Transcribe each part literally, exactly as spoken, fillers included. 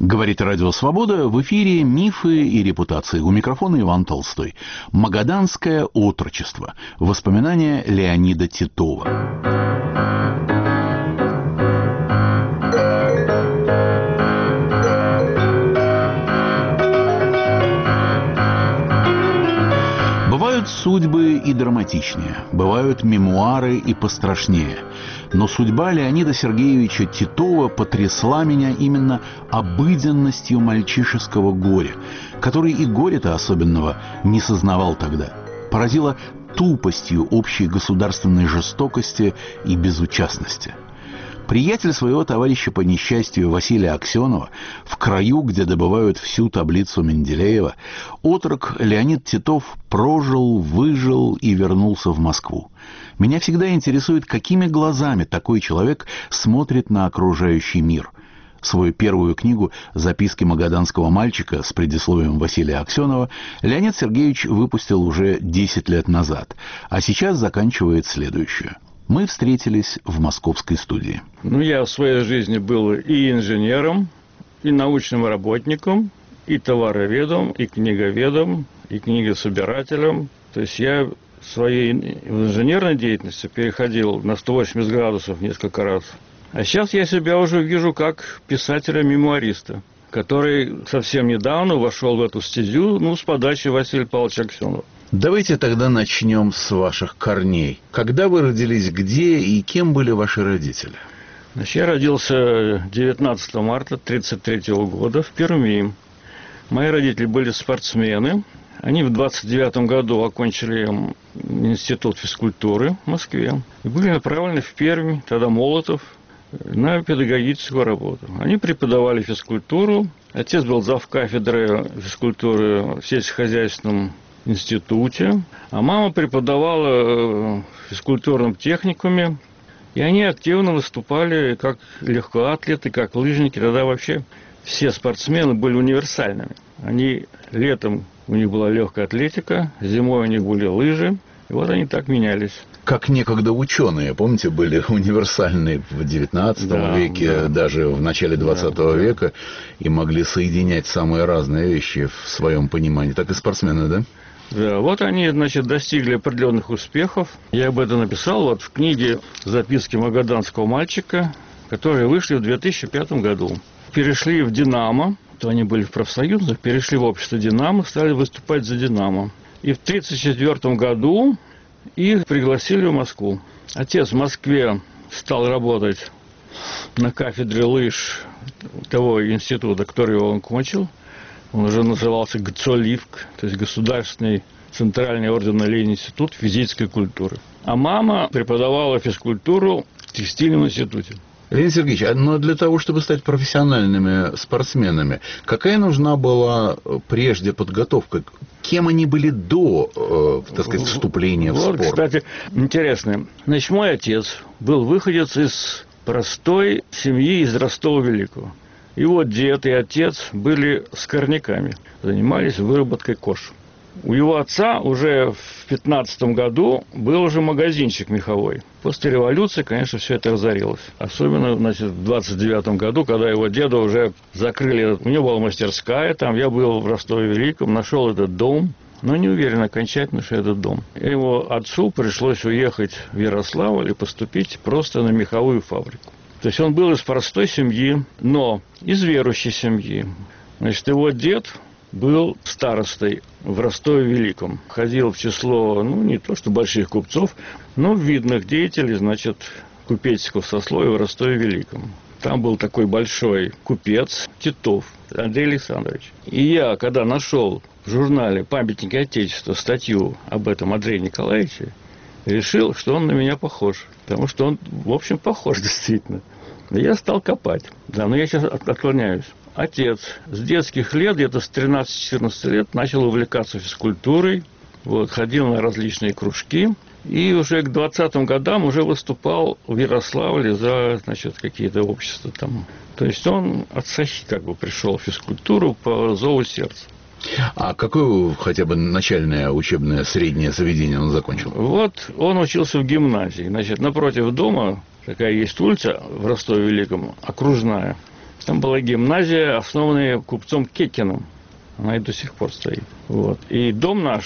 Говорит Радио Свобода, в эфире «Мифы и репутации». У микрофона Иван Толстой. Магаданское отрочество. Воспоминания Леонида Титова. Бывают судьбы и драматичнее, бывают мемуары и пострашнее. Но судьба Леонида Сергеевича Титова потрясла меня именно обыденностью мальчишеского горя, который и горя-то особенного не сознавал тогда. Поразила тупостью общей государственной жестокости и безучастности. Приятель своего товарища по несчастью Василия Аксенова, в краю, где добывают всю таблицу Менделеева, отрок Леонид Титов прожил, выжил и вернулся в Москву. Меня всегда интересует, какими глазами такой человек смотрит на окружающий мир. Свою первую книгу «Записки магаданского мальчика» с предисловием Василия Аксенова Леонид Сергеевич выпустил уже десять лет назад, а сейчас заканчивает следующую. Мы встретились в московской студии. Ну, я в своей жизни был и инженером, и научным работником, и товароведом, и книговедом, и книгособирателем. То есть я в своей инженерной деятельности переходил на сто восемьдесят градусов несколько раз. А сейчас я себя уже вижу как писателя-мемуариста, который совсем недавно вошел в эту стезю, ну, с подачи Василия Павловича Аксенова. Давайте тогда начнем с ваших корней. Когда вы родились, где и кем были ваши родители? Значит, я родился девятнадцатого марта тысяча девятьсот тридцать третьего года в Перми. Мои родители были спортсмены. Они в двадцать девятом году окончили институт физкультуры в Москве и были направлены в Пермь, тогда Молотов, на педагогическую работу. Они преподавали физкультуру. Отец был завкафедры физкультуры в сельскохозяйственном институте, а мама преподавала в физкультурном техникуме, и они активно выступали как легкоатлеты, как лыжники. Тогда вообще все спортсмены были универсальными. Они летом у них была легкая атлетика, зимой у них были лыжи, и вот они так менялись. Как некогда ученые, помните, были универсальны в девятнадцатом да, веке, да. даже в начале двадцатого да, века, да. и могли соединять самые разные вещи в своем понимании. Так и спортсмены, да? Да, вот они, значит, достигли определенных успехов. Я об этом написал вот в книге «Записки магаданского мальчика», которые вышли в две тысячи пятом году. Перешли в «Динамо», то они были в профсоюзах, перешли в общество «Динамо», стали выступать за «Динамо». И в тридцать четвёртом году их пригласили в Москву. Отец в Москве стал работать на кафедре лыж того института, который он кончил. Он уже назывался ГЦОЛИФК, то есть Государственный Центральный орденный институт физической культуры. А мама преподавала физкультуру в текстильном институте. Леонид Сергеевич, но для того, чтобы стать профессиональными спортсменами, какая нужна была прежде подготовка? Кем они были до, э, так сказать, вступления в вот, спорт? Кстати, интересно. Значит, мой отец был выходец из простой семьи из Ростова-Великого. Его дед и отец были скорняками, занимались выработкой кож. У его отца уже в пятнадцатом году был уже магазинчик меховой. После революции, конечно, все это разорилось. Особенно, значит, в двадцать девятом году, когда его деда уже закрыли. У него была мастерская, там я был в Ростове-Великом, нашел этот дом, но не уверен окончательно, что это дом. Его отцу пришлось уехать в Ярославль и поступить просто на меховую фабрику. То есть он был из простой семьи, но из верующей семьи. Значит, его дед был старостой в Ростове-Великом. Ходил в число, ну, не то что больших купцов, но видных деятелей, значит, купеческого сословия в Ростове-Великом. Там был такой большой купец Титов Андрей Александрович. И я, когда нашел в журнале «Памятники Отечества» статью об этом Андрее Николаевиче, решил, что он на меня похож. Потому что он, в общем, похож действительно. И я стал копать. Да, но я сейчас отклоняюсь. Отец с детских лет, где-то с тринадцати-четырнадцати лет, начал увлекаться физкультурой. Вот, ходил на различные кружки. И уже к двадцатым годам уже выступал в Ярославле за, значит, какие-то общества там. То есть он от сахи как бы пришел в физкультуру по зову сердца. А какое хотя бы начальное учебное среднее заведение он закончил? Вот он учился в гимназии. Значит, напротив дома такая есть улица в Ростове-Великом, окружная. Там была гимназия, основанная купцом Кекиным. Она и до сих пор стоит. Вот. И дом наш,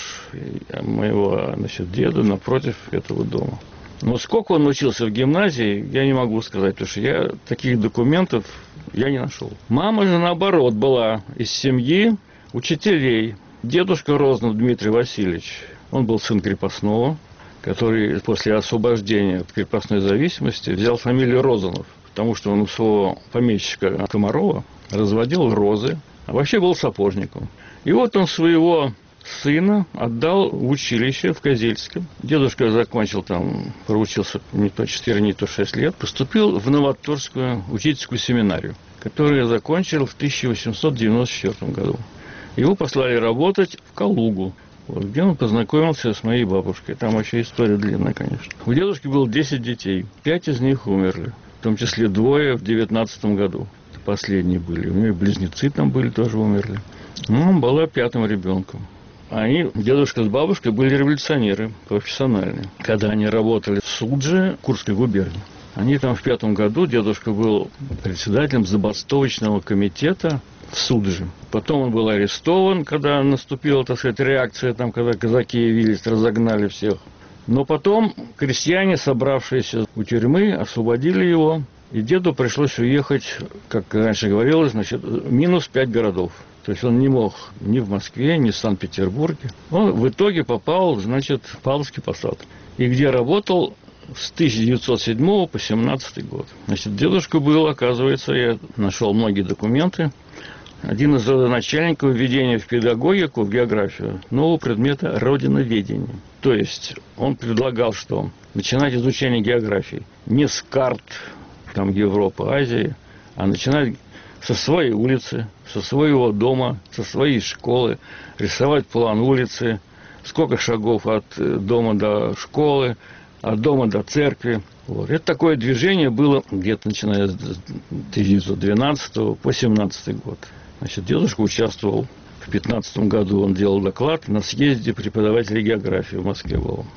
моего, значит, деда, напротив этого дома. Но сколько он учился в гимназии, я не могу сказать, потому что я таких документов я не нашел. Мама же, наоборот, была из семьи учителей. Дедушка Рознов Дмитрий Васильевич, он был сын крепостного, который после освобождения от крепостной зависимости взял фамилию Розанов, потому что он у своего помещика Комарова разводил розы, а вообще был сапожником. И вот он своего сына отдал в училище в Козельском. Дедушка закончил там, проучился не то четыре, не то шесть лет, поступил в Новоторскую учительскую семинарию, которую я закончил в тысяча восемьсот девяносто четвёртом году. Его послали работать в Калугу, вот, где он познакомился с моей бабушкой. Там вообще история длинная, конечно. У дедушки было десять детей, пять из них умерли, в том числе двое в девятнадцатом году. Последние были. У нее близнецы там были, тоже умерли. Ну, он была пятым ребенком. Они, дедушка с бабушкой, были революционеры профессиональные. Когда они работали в Судже, Курской губернии, они там в пятом году, дедушка был председателем забастовочного комитета в Судже. Потом он был арестован, когда наступила, так сказать, реакция, там, когда казаки явились, разогнали всех. Но потом крестьяне, собравшиеся у тюрьмы, освободили его. И деду пришлось уехать, как раньше говорилось, значит, минус пять городов. То есть он не мог ни в Москве, ни в Санкт-Петербурге. Он в итоге попал, значит, в Павловский посад. И где работал с тысяча девятьсот седьмого по семнадцатый год. Значит, дедушка был, оказывается, я нашел многие документы, один из родоначальников введения в педагогику, в географию, нового предмета родиноведения. То есть он предлагал, что начинать изучение географии не с карт, там, Европы, Азии, а начинать со своей улицы, со своего дома, со своей школы, рисовать план улицы, сколько шагов от дома до школы, от дома до церкви. Вот. Это такое движение было где-то начиная с тысяча девятьсот двенадцатого по семнадцатый год. Значит, дедушка участвовал в пятнадцатом году, он делал доклад на съезде преподавателей географии в Москве был.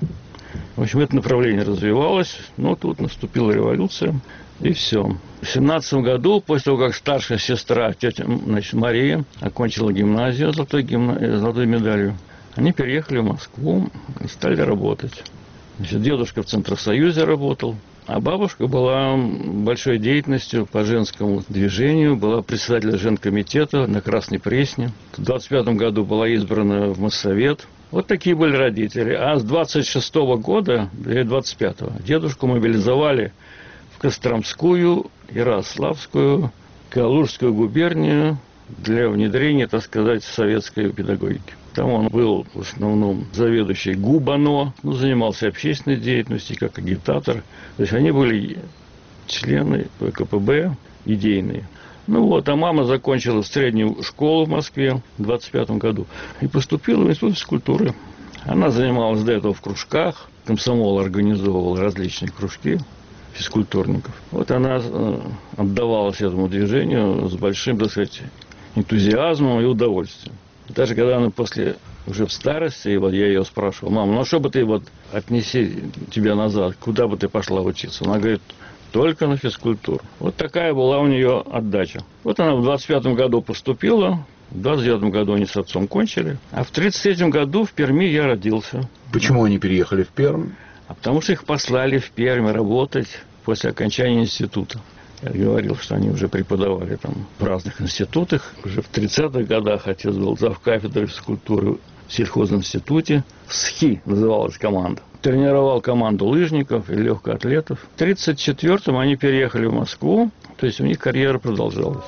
В общем, это направление развивалось, но тут наступила революция, и все. В семнадцатом году, после того, как старшая сестра, тетя, значит, Мария, окончила гимназию с золотой, гимна... золотой медалью, они переехали в Москву и стали работать. Значит, дедушка в Центросоюзе работал, а бабушка была большой деятельностью по женскому движению, была председателем женкомитета на Красной Пресне. В двадцать пятом году была избрана в Моссовет. Вот такие были родители. А с двадцать шестого года, или двадцать пятого, дедушку мобилизовали в Костромскую, Ярославскую, Калужскую губернию для внедрения, так сказать, советской педагогики. Там он был в основном заведующий ГУБАНО, ну, занимался общественной деятельностью как агитатор. То есть они были члены ВКПБ, идейные. Ну вот, а мама закончила среднюю школу в Москве в двадцать пятом году и поступила в институт физкультуры. Она занималась до этого в кружках, комсомол организовывал различные кружки физкультурников. Вот она отдавалась этому движению с большим, так сказать, энтузиазмом и удовольствием. Даже когда она после, уже в старости, и вот я ее спрашивал: мама, ну что бы ты вот отнеси тебя назад, куда бы ты пошла учиться? Она говорит: только на физкультуру. Вот такая была у нее отдача. Вот она в двадцать пятом году поступила, в двадцать девятом году они с отцом кончили, а в тридцать третьем году в Перми я родился. Почему они переехали в Пермь? А потому что их послали в Пермь работать после окончания института. Я говорил, что они уже преподавали там в разных институтах. Уже в тридцатых годах отец был завкафедрой физкультуры в сельхозинституте. СХИ называлась команда. Тренировал команду лыжников и легкоатлетов. В тридцать четвёртом они переехали в Москву, то есть у них карьера продолжалась.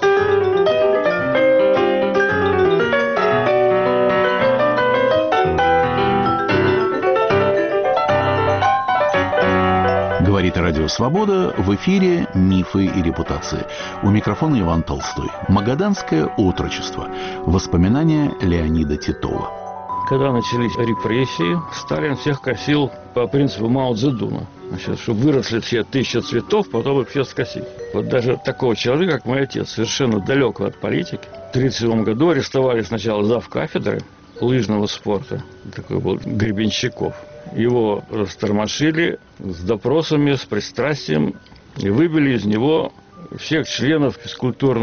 Говорит Радио Свобода, в эфире «Мифы и репутации». У микрофона Иван Толстой. Магаданское отрочество. Воспоминания Леонида Титова. Когда начались репрессии, Сталин всех косил по принципу Мао Цзэдуна. Значит, чтобы выросли все тысячи цветов, потом их все скосить. Вот даже такого человека, как мой отец, совершенно далекого от политики, в тридцать седьмом году арестовали сначала завкафедры лыжного спорта, такой был Гребенщиков. Его растормошили с допросами, с пристрастием и выбили из него всех членов физкультурных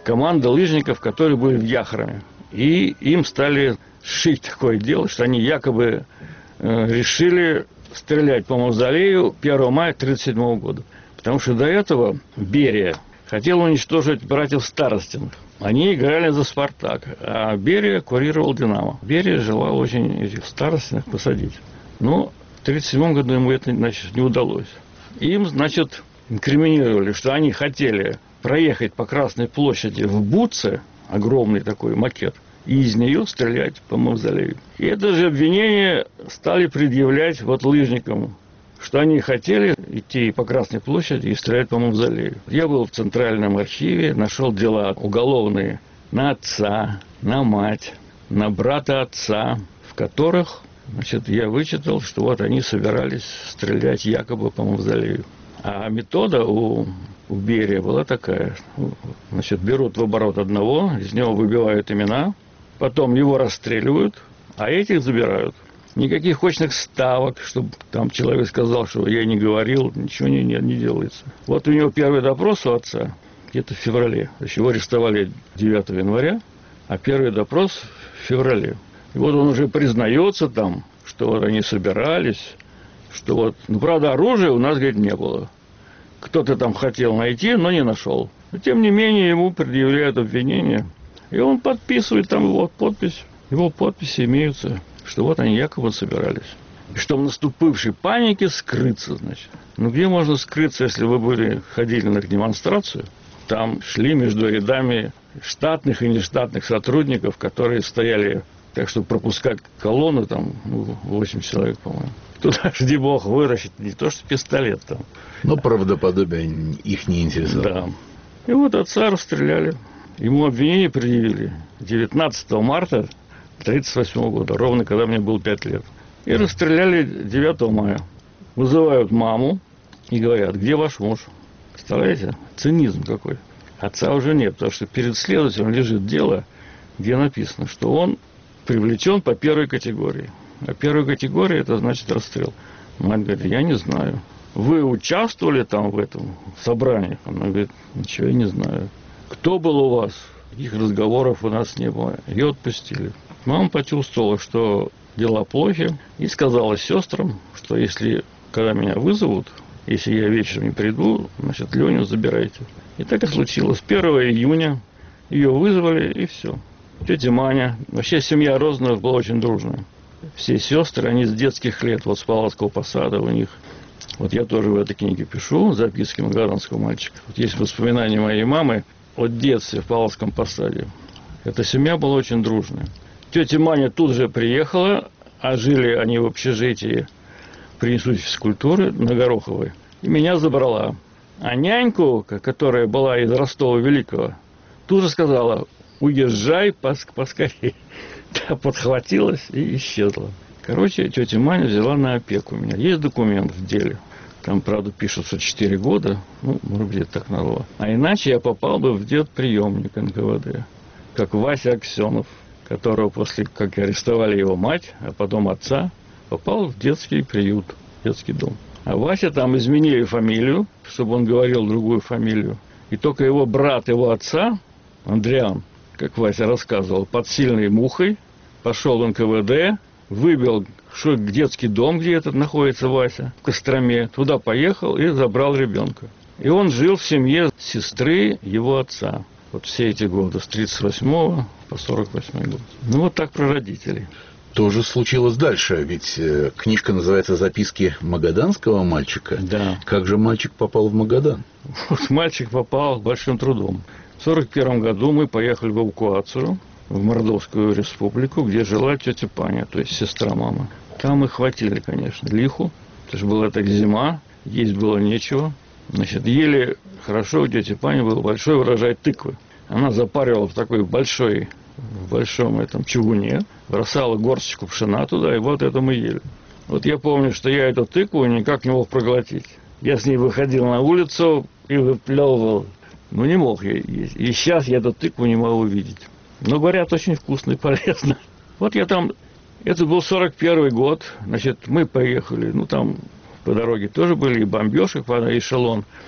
команда лыжников, которые были в Яхроме. И им стали шить такое дело, что они якобы э, решили стрелять по мавзолею первого мая тысяча девятьсот тридцать седьмого года. Потому что до этого Берия хотел уничтожить братьев Старостиных. Они играли за «Спартак», а Берия курировал «Динамо». Берия желал очень этих Старостиных посадить. Но в тысяча девятьсот тридцать седьмом году ему это, значит, не удалось. Им, значит, инкриминировали, что они хотели проехать по Красной площади в Буце, огромный такой макет, и из нее стрелять по мавзолею. И это же обвинение стали предъявлять вот лыжникам, что они хотели идти по Красной площади и стрелять по мавзолею. Я был в Центральном архиве, нашел дела уголовные на отца, на мать, на брата отца, в которых, значит, я вычитал, что вот они собирались стрелять якобы по мавзолею. А метода у, у Берия была такая. Значит, берут в оборот одного, из него выбивают имена, потом его расстреливают, а этих забирают. Никаких очных ставок, чтобы там человек сказал, что я не говорил, ничего не, не, не делается. Вот у него первый допрос у отца где-то в феврале. То есть его арестовали девятого января, а первый допрос в феврале. И вот он уже признается там, что вот они собирались, что вот... Ну, правда, оружия у нас, говорит, не было. Кто-то там хотел найти, но не нашел. Но, тем не менее, ему предъявляют обвинение. И он подписывает, там его подпись. Его подписи имеются, что вот они якобы собирались. И что в наступившей панике скрыться, значит. Ну, где можно скрыться, если вы были, ходили на демонстрацию? Там шли между рядами штатных и нештатных сотрудников, которые стояли, так что пропускать колонну, там, ну, восемь человек, по-моему. Туда, жди бог, выращить не то, что пистолет там. Но правдоподобие их не интересовало. Да. И вот отца расстреляли. Ему обвинение предъявили девятнадцатого марта тысяча девятьсот тридцать восьмого года, ровно когда мне было пять лет. И расстреляли девятого мая. Вызывают маму и говорят, где ваш муж? Представляете? Цинизм какой. Отца уже нет, потому что перед следователем лежит дело, где написано, что он привлечен по первой категории. А первая категория – это значит расстрел. Мать говорит, я не знаю. Вы участвовали там в этом собрании? Она говорит, ничего я не знаю. Кто был у вас? Таких разговоров у нас не было. Ее отпустили. Мама почувствовала, что дела плохи, и сказала сестрам, что если, когда меня вызовут, если я вечером не приду, значит, Леню забирайте. И так и случилось. первого июня ее вызвали, и все. Тетя Маня. Вообще семья Розановых была очень дружная. Все сестры, они с детских лет, вот с Павловского посада у них. Вот я тоже в этой книге пишу, записки магаданского мальчика. Вот есть воспоминания моей мамы о детстве в Павловском посаде. Эта семья была очень дружная. Тетя Маня тут же приехала, а жили они в общежитии при институте физкультуры на Гороховой. И меня забрала. А няньку, которая была из Ростова-Великого, тут же сказала, уезжай пос- поскорее. Та подхватилась и исчезла. Короче, тетя Маня взяла на опеку меня. Есть документ в деле. Там, правда, пишут, что четыре года. Ну, может быть, так надо. А иначе я попал бы в детприемник эн ка вэ дэ. Как Вася Аксенов, которого после, как арестовали его мать, а потом отца, попал в детский приют, детский дом. А Вася там изменили фамилию, чтобы он говорил другую фамилию. И только его брат, его отца, Андриан, как Вася рассказывал, под сильной мухой пошел в эн ка вэ дэ, выбил что детский дом, где этот находится Вася, в Костроме, туда поехал и забрал ребенка. И он жил в семье сестры его отца. Вот все эти годы, с тридцать восьмого по сорок восьмой год. Ну, вот так про родителей. То же случилось дальше, ведь э, книжка называется «Записки магаданского мальчика». Да. Как же мальчик попал в Магадан? Вот мальчик попал большим трудом. В сорок первом году мы поехали в эвакуацию в Мордовскую республику, где жила тетя Паня, то есть сестра мамы. Там их хватили, конечно, лиху. Это же была так зима, есть было нечего. Значит, ели хорошо, у тети Пани был большой урожай тыквы. Она запаривала в такой большой, в большом этом чугуне, бросала горсточку пшена туда, и вот это мы ели. Вот я помню, что я эту тыкву никак не мог проглотить. Я с ней выходил на улицу и выплевывал. Ну, не мог я есть. И сейчас я эту тыкву не могу видеть. Но, говорят, очень вкусно и полезно. Вот я там... Это был сорок первый год. Значит, мы поехали. Ну, там по дороге тоже были и бомбежки, и эшелон.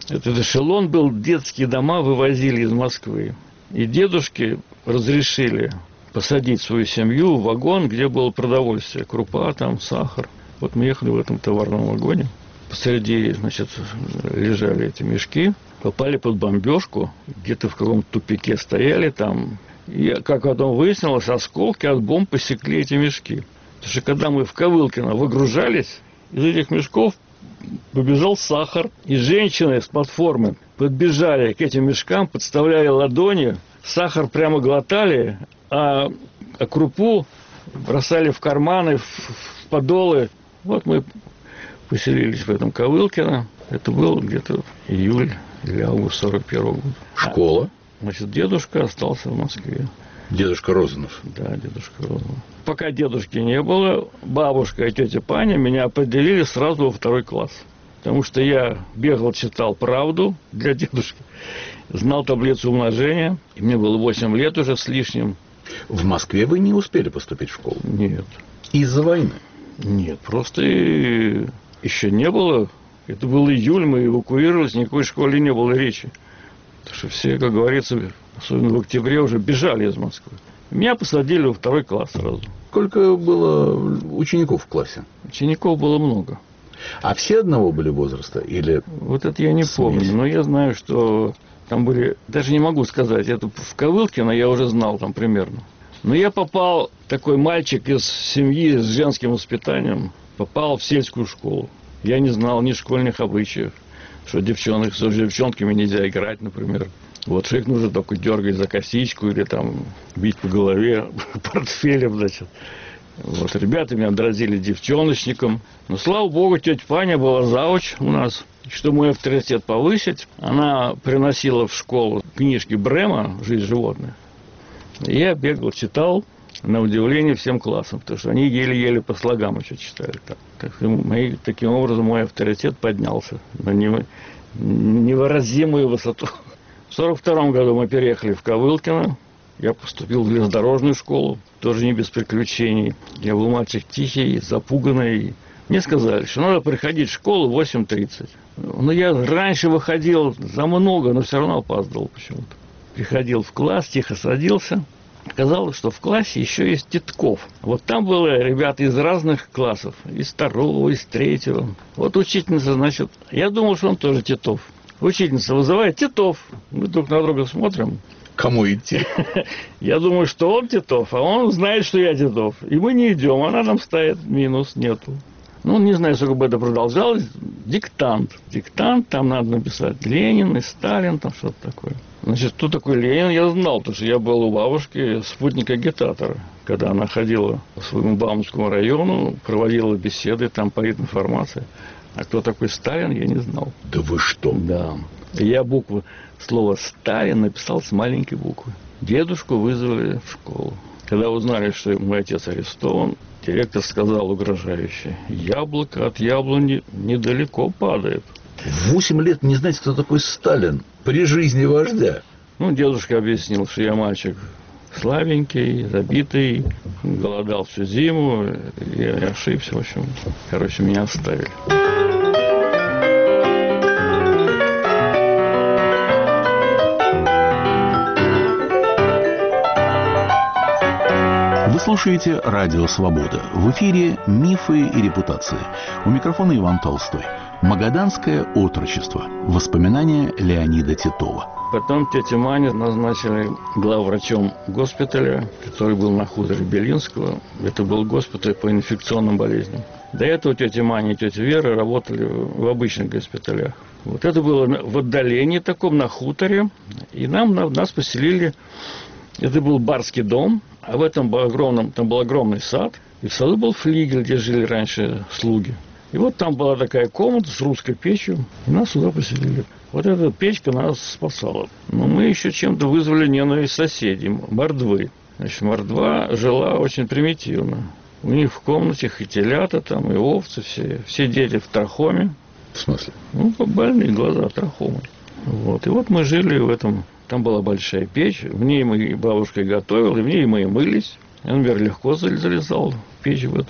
Этот эшелон был, детские дома вывозили из Москвы. И дедушки разрешили посадить свою семью в вагон, где было продовольствие, крупа, там, сахар. Вот мы ехали в этом товарном вагоне. Посреди, значит, лежали эти мешки, попали под бомбежку, где-то в каком-то тупике стояли там. И, как потом выяснилось, осколки от бомб посекли эти мешки. Потому что когда мы в Ковылкино выгружались, из этих мешков побежал сахар. И женщины с платформы подбежали к этим мешкам, подставляли ладони, сахар прямо глотали, а, а крупу бросали в карманы, в, в подолы. Вот мы поселились в этом Ковылкино. Это был где-то июль или август сорок первого года. Школа? А, значит, дедушка остался в Москве. Дедушка Розанов. Да, дедушка Розанов. Пока дедушки не было, бабушка и тетя Паня меня определили сразу во второй класс. Потому что я бегал, читал «Правду» для дедушки, знал таблицу умножения, и мне было восемь лет уже с лишним. В Москве вы не успели поступить в школу? Нет. Из-за войны? Нет, просто еще не было. Это был июль, мы эвакуировались, никакой школе не было речи. Потому что все, как говорится, особенно в октябре, уже бежали из Москвы. Меня посадили во второй класс сразу. Сколько было учеников в классе? Учеников было много. А все одного были возраста? Или вот это я не смесь? помню, но я знаю, что там были... Даже не могу сказать, это в Ковылкино я уже знал там примерно. Но я попал, такой мальчик из семьи с женским воспитанием, попал в сельскую школу. Я не знал ни школьных обычаев, что девчонок, с девчонками нельзя играть, например. Вот, что их нужно только дергать за косичку или там бить по голове портфелем, значит. Вот, ребята меня дразили девчоночником. Но, слава богу, тетя Паня была завуч у нас. Чтобы мой авторитет повысить, она приносила в школу книжки Брема «Жизнь животных». И я бегал, читал, на удивление, всем классам, потому что они еле-еле по слогам еще читали. Так, так, мои, таким образом, мой авторитет поднялся на невыразимую высоту. В сорок втором году мы переехали в Ковылкино. Я поступил в железнодорожную школу, тоже не без приключений. Я был мальчик тихий, запуганный. Мне сказали, что надо приходить в школу в восемь тридцать. Но я раньше выходил за много, но все равно опаздывал почему-то. Приходил в класс, тихо садился. Оказалось, что в классе еще есть Титков. Вот там были ребята из разных классов. Из второго, из третьего. Вот учительница, значит, я думал, что он тоже Титов. Учительница вызывает: Титов. Мы друг на друга смотрим. Кому идти? Я думаю, что он Титов, а он знает, что я Титов. И мы не идем, она нам ставит минус, нету. Ну, не знаю, сколько бы это продолжалось. Диктант. Диктант, там надо написать Ленин и Сталин, там что-то такое. Значит, кто такой Ленин, я знал, потому что я был у бабушки спутник-агитатора. Когда она ходила по своему Бауманскому району, проводила беседы, там политинформация. А кто такой Сталин, я не знал. Да вы что? Да. И я букву, слово «Сталин» написал с маленькой буквы. Дедушку вызвали в школу. Когда узнали, что мой отец арестован, директор сказал угрожающе: яблоко от яблони недалеко падает. Восемь лет не знаете, кто такой Сталин при жизни вождя? Ну, дедушка объяснил, что я мальчик слабенький, забитый, голодал всю зиму. Я ошибся, в общем. Короче, меня оставили. Вы слушаете «Радио Свобода». В эфире «Мифы и репутации». У микрофона Иван Толстой. Магаданское отрочество. Воспоминания Леонида Титова. Потом тетя Маня назначили главврачом госпиталя, который был на хуторе Белинского. Это был госпиталь по инфекционным болезням. До этого тетя Маня и тетя Вера работали в обычных госпиталях. Вот это было в отдалении таком, на хуторе. И нам, нас поселили... Это был барский дом, а в этом был огромном, там был огромный сад. И в саду был флигель, где жили раньше слуги. И вот там была такая комната с русской печью, и нас сюда поселили. Вот эта печка нас спасала. Но мы еще чем-то вызвали ненависть соседей, мордвы. Значит, мордва жила очень примитивно. У них в комнате и телята там, и овцы все. Все дети в трахоме. В смысле? Ну, больные глаза, трахомы. Вот. И вот мы жили в этом... Там была большая печь, в ней мы бабушка готовила, и в ней мы и мылись. Я, например, легко залезал в печь в эту.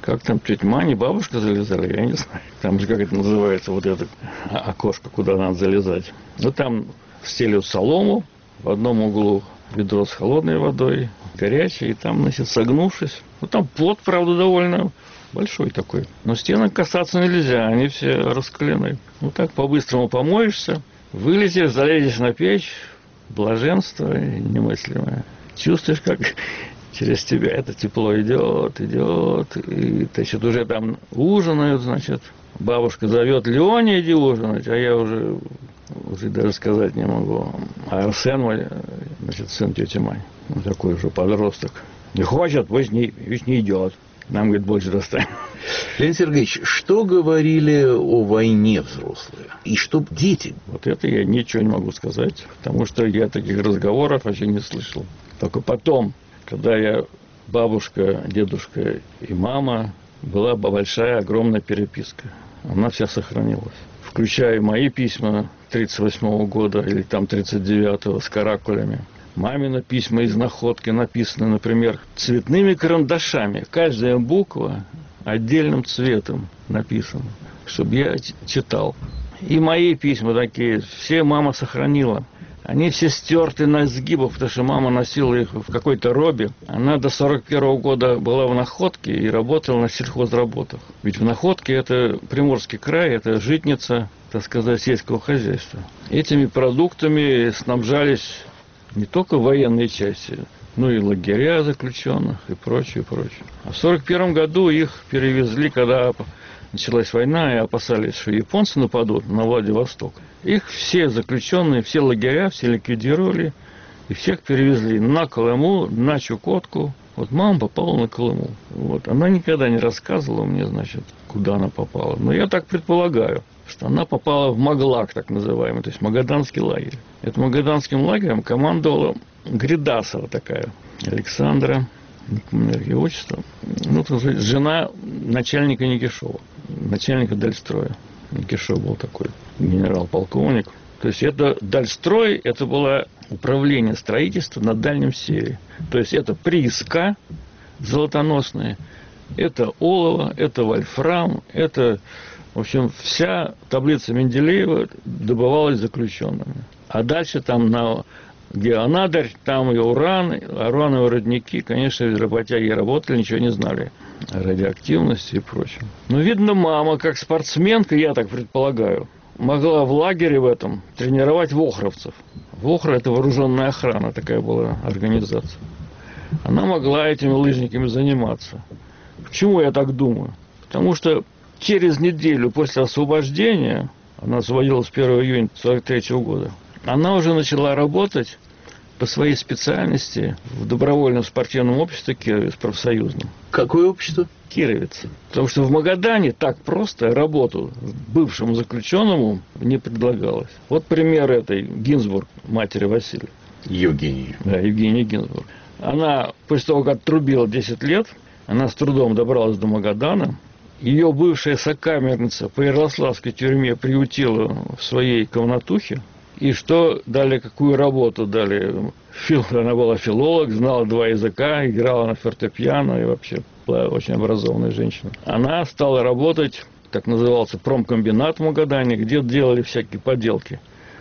Как там тетя Маня, бабушка залезали, я не знаю. Там же, как это называется, вот это окошко, куда надо залезать. Ну, там стелют солому, в одном углу ведро с холодной водой, горячей, и там, значит, согнувшись. Ну, там плот, правда, довольно большой такой. Но стенок касаться нельзя, они все раскалены. Ну, так по-быстрому помоешься, вылезешь, залезешь на печь, блаженство немыслимое. Чувствуешь, как через тебя это тепло идет, идет, и, значит, уже там ужинают, значит. Бабушка зовет: Леоня, иди ужинать, а я уже, уже даже сказать не могу. А Арсен мой, значит, сын тети Мани, он такой уже подросток. Не хочет, пусть не, пусть не идет. Нам, говорит, больше достанет. Леонид Сергеевич, что говорили о войне взрослые? И что дети? Вот это я ничего не могу сказать, потому что я таких разговоров вообще не слышал. Только потом, когда я, бабушка, дедушка и мама, была большая, огромная переписка. Она вся сохранилась. Включая мои письма тридцать восьмого года или там тридцать девятого с каракулями. Мамины письма из находки написаны, например, цветными карандашами. Каждая буква отдельным цветом написана, чтобы я читал. И мои письма такие, все мама сохранила. Они все стерты на сгибах, потому что мама носила их в какой-то робе. Она до сорок первого года была в Находке и работала на сельхозработах. Ведь в Находке это Приморский край, это житница, так сказать, сельского хозяйства. Этими продуктами снабжались не только военные части, но и лагеря заключенных и прочее, прочее. А в сорок первом году их перевезли, когда началась война, и опасались, что японцы нападут на Владивосток. Их все заключенные, все лагеря, все ликвидировали, и всех перевезли на Колыму, на Чукотку. Вот мама попала на Колыму. Вот. Она никогда не рассказывала мне, значит, куда она попала. Но я так предполагаю, что она попала в Маглак, так называемый, то есть Магаданский лагерь. Это Магаданским лагерем командовала Гридасова такая, Александра, не помню ее отчество, ну, так сказать, жена начальника Никишова, начальника Дальстроя. Никишов был такой генерал-полковник. То есть это Дальстрой, это было управление строительства на Дальнем Севере. То есть это прииска золотоносные, это олово, это вольфрам, это, в общем, вся таблица Менделеева добывалась заключенными. А дальше там на Геонадырь, там и уран, урановые родники, конечно, работяги работали, ничего не знали о радиоактивности и прочем. Но, видно, мама, как спортсменка, я так предполагаю, могла в лагере в этом тренировать вохровцев. Вохра – это вооруженная охрана, такая была организация. Она могла этими лыжниками заниматься. Почему я так думаю? Потому что через неделю после освобождения, она освободилась первого июня сорок третьего года, она уже начала работать по своей специальности в добровольном спортивном обществе Кировец, профсоюзном. Какое общество? Кировец. Потому что в Магадане так просто работу бывшему заключенному не предлагалось. Вот пример этой Гинзбург, матери Василия. Евгении. Да, Евгения Гинзбург. Она, после того, как отрубила десять лет, она с трудом добралась до Магадана. Ее бывшая сокамерница по Ярославской тюрьме приютила в своей комнатухе. И что дали, какую работу дали? Фил, она была филолог, знала два языка, играла на фортепиано и вообще была очень образованная женщина. Она стала работать, так назывался промкомбинат в Магадане, где делали всякие поделки.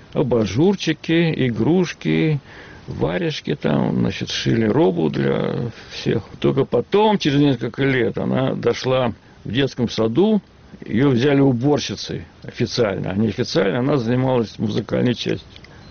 Абажурчики, игрушки, варежки там, значит, шили робу для всех. Только потом, через несколько лет, она дошла в детском саду. Ее взяли уборщицей официально, а неофициально она занималась музыкальной частью.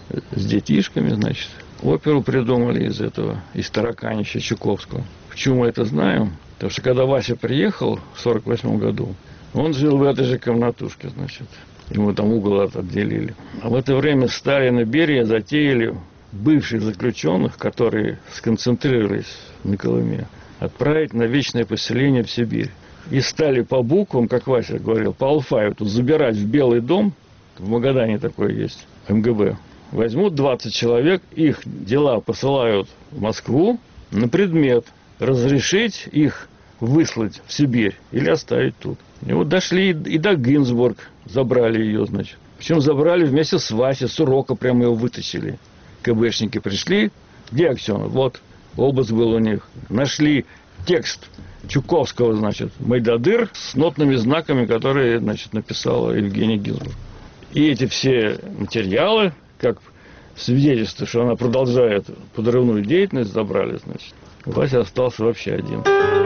С детишками, значит. Оперу придумали из этого, из тараканища Чуковского. Почему мы это знаем? Потому что когда Вася приехал в сорок восьмом году, он жил в этой же комнатушке, значит. Ему там угол отделили. А в это время Сталин и Берия затеяли бывших заключенных, которые сконцентрировались на Колыме, отправить на вечное поселение в Сибирь. И стали по буквам, как Вася говорил, по алфавиту забирать в Белый дом, в Магадане такое есть, эм гэ бэ, возьмут двадцать человек, их дела посылают в Москву на предмет разрешить их выслать в Сибирь или оставить тут. И вот дошли и до Гинзбург, забрали ее, значит. Причем забрали вместе с Васей, с урока прямо его вытащили. КБшники пришли, где Аксенов? Вот. обыск был у них. Нашли текст Чуковского, значит, «Мойдодыр» с нотными знаками, которые, значит, написала Евгения Гинзбург. И эти все материалы, как свидетельство, что она продолжает подрывную деятельность, забрали, значит. Вася остался вообще один.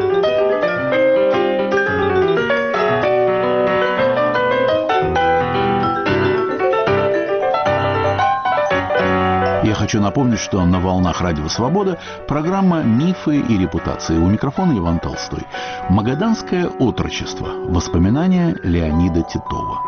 Я хочу напомнить, что на волнах Радио Свобода программа «Мифы и репутации». У микрофона Иван Толстой. Магаданское отрочество. Воспоминания Леонида Титова.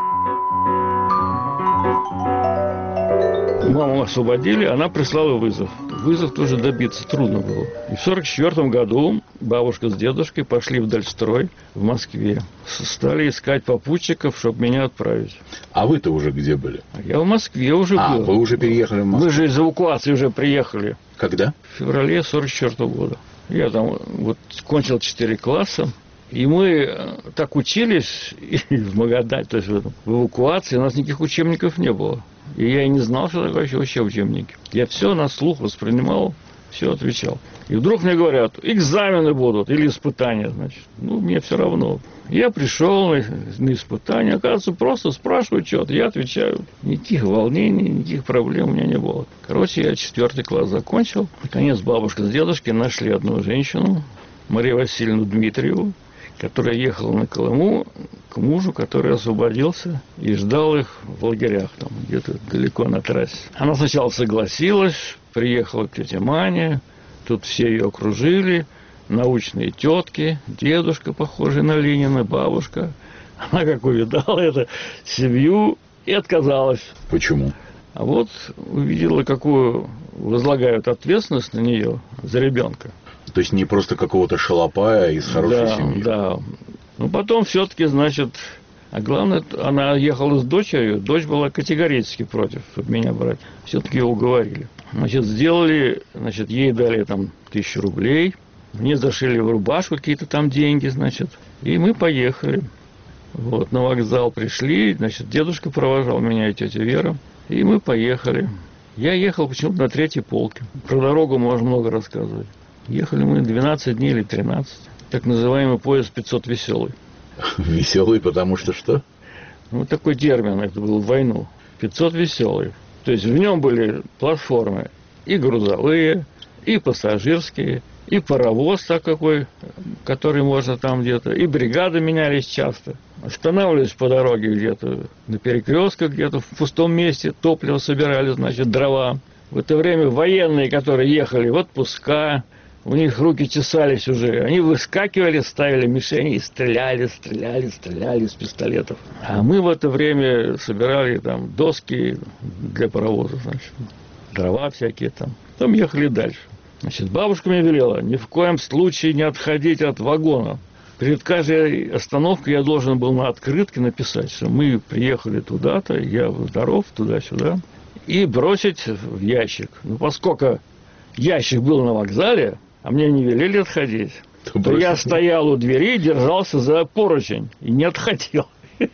Маму освободили, она прислала вызов. Вызов тоже добиться трудно было. И в сорок четвёртом году бабушка с дедушкой пошли в Дальстрой в Москве. Стали искать попутчиков, чтобы меня отправить. А вы-то уже где были? Я в Москве уже а, был. А, вы уже переехали в Москву? Мы же из эвакуации уже приехали. Когда? В феврале сорок четвёртого года. Я там вот кончил четыре класса. И мы так учились в Магадане, то есть в, этом, в эвакуации, у нас никаких учебников не было. И я и не знал, что такое вообще учебники. Я все на слух воспринимал, все отвечал. И вдруг мне говорят, экзамены будут или испытания, значит. Ну, мне все равно. Я пришел на, на испытания, оказывается, просто спрашивают что-то, я отвечаю. Никаких волнений, никаких проблем у меня не было. Короче, я четвертый класс закончил. Наконец, бабушка с дедушкой нашли одну женщину, Марию Васильевну Дмитриеву, которая ехала на Колыму к мужу, который освободился и ждал их в лагерях, там, где-то далеко на трассе. Она сначала согласилась, приехала к тете Мане, тут все ее окружили, научные тетки, дедушка, похожий на Ленина, бабушка. Она как увидала эту семью и отказалась. Почему? А вот увидела, какую возлагают ответственность на нее за ребенка. То есть не просто какого-то шалопая из хорошей да, семьи. Да. Ну, потом все-таки, значит, а главное, она ехала с дочерью. Дочь была категорически против, чтобы меня брать. Все-таки ее уговорили. Значит, сделали, значит, ей дали там тысячу рублей. Мне зашили в рубашку какие-то там деньги, значит. И мы поехали. Вот, на вокзал пришли. Значит, дедушка провожал меня и тетя Вера. И мы поехали. Я ехал почему-то на третьей полке. Про дорогу можно много рассказывать. Ехали мы двенадцать дней или тринадцать. Так называемый поезд пятьсот веселый. Веселый, потому что что? Ну, такой термин, это был в войну. пятьсот веселый. То есть в нем были платформы и грузовые, и пассажирские, и паровоз такой, который можно там где-то, и бригады менялись часто. Останавливались по дороге где-то на перекрестках, где-то в пустом месте, топливо собирали, значит, дрова. В это время военные, которые ехали в отпуска, у них руки чесались уже. Они выскакивали, ставили мишени и стреляли, стреляли, стреляли из пистолетов. А мы в это время собирали там доски для паровоза, значит, дрова всякие там. Потом ехали дальше. Значит, бабушка мне велела ни в коем случае не отходить от вагона. Перед каждой остановкой я должен был на открытке написать, что мы приехали туда-то, я здоров, туда-сюда, и бросить в ящик. Ну, поскольку ящик был на вокзале, а мне не велели отходить, то, то я стоял у двери, держался за поручень и не отходил.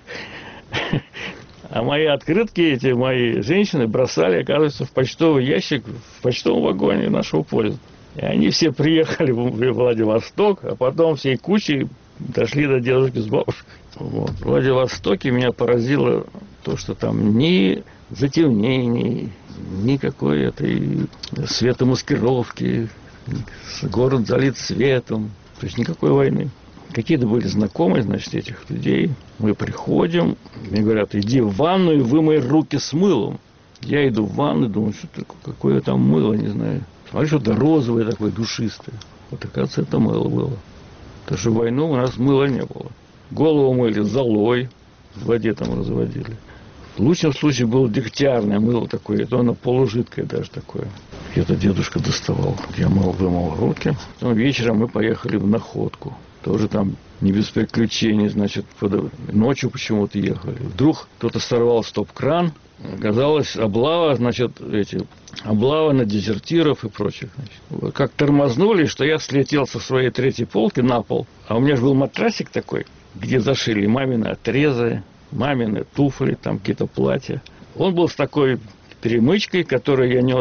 А мои открытки, эти мои женщины бросали, оказывается, в почтовый ящик в почтовом вагоне нашего поезда. И они все приехали в Владивосток, а потом всей кучей дошли до дедушки с бабушкой. Вот. В Владивостоке меня поразило то, что там ни затемнений, никакой этой светомаскировки, город залит светом, то есть никакой войны. Какие-то были знакомые, значит, этих людей. Мы приходим, мне говорят, иди в ванну и вымой руки с мылом. Я иду в ванну, думаю, что такое, какое там мыло, не знаю. Смотрю, что-то розовое такое, душистое. Вот, оказывается, это мыло было. Потому что в войну у нас мыла не было. Голову мыли золой, в воде там разводили. В лучшем случае было дегтярное мыло такое, это оно полужидкое даже такое. Это дедушка доставал. Я мыл, вымыл руки. Потом вечером мы поехали в Находку. Тоже там не без приключений, значит, ночью почему-то ехали. Вдруг кто-то сорвал стоп-кран. Оказалось, облава, значит, эти, облава на дезертиров и прочих. Значит. Как тормознули, что я слетел со своей третьей полки на пол. А у меня же был матрасик такой, где зашили мамины отрезы, мамины туфли, там какие-то платья. Он был с такой перемычкой, которую я нес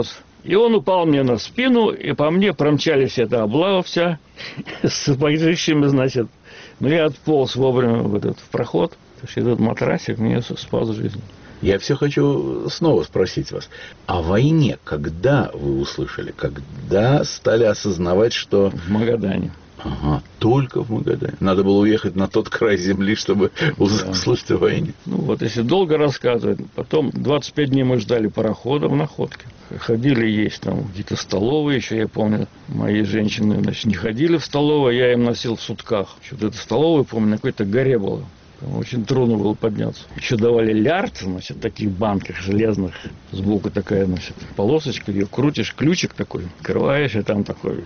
И он упал мне на спину, и по мне промчались эта облава вся с сапожищами, значит. Но я отполз вовремя в этот в проход, потому что этот матрасик мне спас жизнь. Я все хочу снова спросить вас. О войне когда вы услышали? Когда стали осознавать, что... В Магадане. Ага, только в Магадане. Надо было уехать на тот край земли, чтобы услышать о войне. Ну вот, если долго рассказывать, потом двадцать пять дней мы ждали парохода в Находке. Ходили есть там какие-то столовые еще, я помню, мои женщины, значит, не ходили в столовую, я им носил в сутках. Что-то это столовая, помню, на какой-то горе было. Там очень трудно было подняться. Еще давали лярд, значит, в таких банках железных. Сбоку такая, значит, полосочка, ее крутишь, ключик такой, открываешь, и там такой...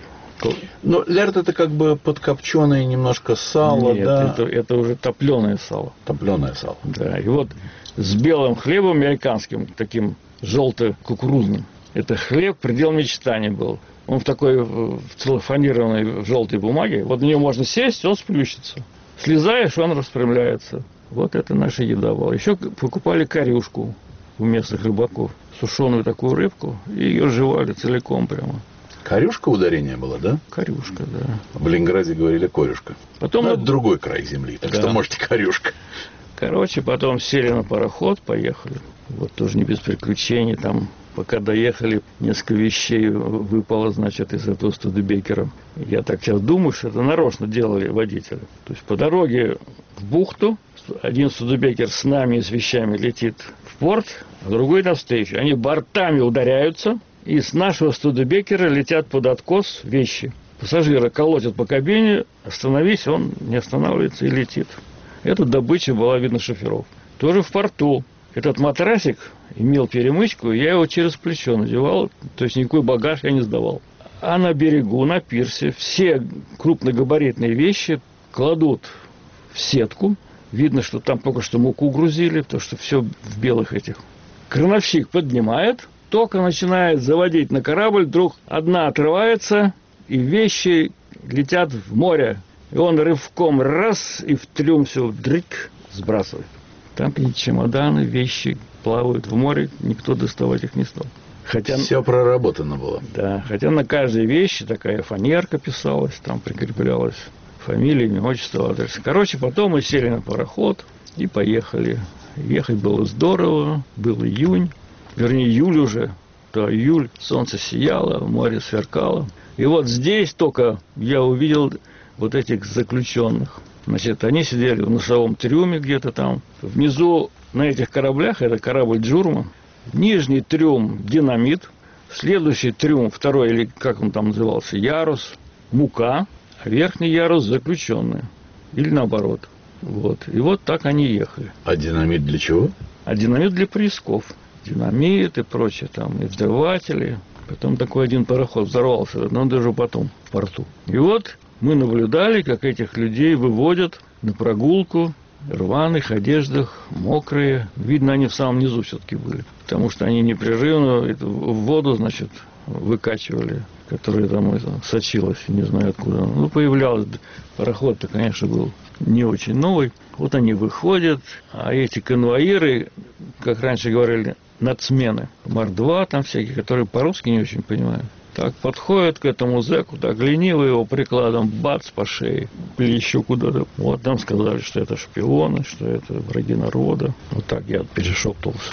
Но лярд это как бы подкопченое немножко сало, Нет, да? это, это уже топленое сало. Топленое сало. Да, и вот с белым хлебом американским, таким желто-кукурузным. Это хлеб, предел мечтаний был. Он в такой в целлофанированной желтой бумаге. Вот на нее можно сесть, он сплющится. Слезаешь, он распрямляется. Вот это наша еда была. Еще покупали корюшку у местных рыбаков. Сушеную такую рыбку. И ее жевали целиком прямо. Корюшка ударение было, да? Корюшка, да. В Ленинграде говорили корюшка. Потом ну, мы... это другой край земли, так да. что можете корюшка. Короче, потом сели на пароход, поехали. Вот тоже не без приключений. Там, пока доехали, несколько вещей выпало, значит, из этого Студебекера. Я так сейчас думаю, что это нарочно делали водители. То есть по дороге в бухту один Студебекер с нами и с вещами летит в порт, а другой навстречу. Они бортами ударяются, и с нашего Студебекера летят под откос вещи. Пассажиры колотят по кабине, остановись, он не останавливается и летит. Эта добыча была видна шоферов. Тоже в порту. Этот матрасик имел перемычку, я его через плечо надевал, то есть никакой багаж я не сдавал. А на берегу, на пирсе, все крупногабаритные вещи кладут в сетку. Видно, что там только что муку грузили, потому что все в белых этих. Крановщик поднимает, только начинает заводить на корабль, вдруг одна отрывается, и вещи летят в море. И он рывком раз, и в трюм все дрык сбрасывает. Там какие-то чемоданы, вещи плавают в море, никто доставать их не стал. Хотя, все проработано было. Да, хотя на каждой вещи такая фанерка писалась, там прикреплялась фамилия, имя, отчество, адрес. Короче, потом мы сели на пароход и поехали. Ехать было здорово, был июнь, вернее, июль уже. Да, июль, солнце сияло, море сверкало. И вот здесь только я увидел вот этих заключенных. Значит, они сидели в носовом трюме где-то там. Внизу на этих кораблях, это корабль «Джурма», нижний трюм динамит, следующий трюм, второй, или как он там назывался, ярус, мука, а верхний ярус заключенные. Или наоборот. Вот. И вот так они ехали. А динамит для чего? А динамит для приисков. Динамит и прочее там, и взрыватели. Потом такой один пароход взорвался, но даже потом в порту. И вот мы наблюдали, как этих людей выводят на прогулку в рваных одеждах, мокрые. Видно, они в самом низу все-таки были. Потому что они непрерывно эту воду, значит, выкачивали, которая там это, сочилась, не знаю откуда. Ну, появлялась. Пароход-то, конечно, был не очень новый. Вот они выходят, а эти конвоиры, как раньше говорили, нацмены, Мар-два там всякие, которые по-русски не очень понимают. Так подходят к этому зэку, так лениво его прикладом, бац, по шее, или еще куда-то. Вот там сказали, что это шпионы, что это враги народа. Вот так я перешептывался.